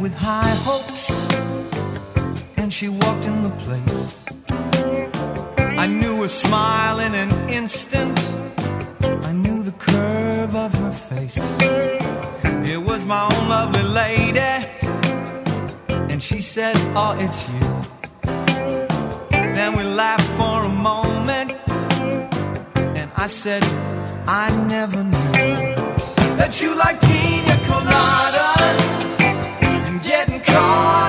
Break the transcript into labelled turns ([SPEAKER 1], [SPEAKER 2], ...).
[SPEAKER 1] with high hopes, and she walked in the place. I knew her smile in an instant, I knew the curve of her face. It was my own lovely lady, and she said, oh, it's you. Then we laughed for a moment, and I said, I never knew that you like pina coladas and getting caught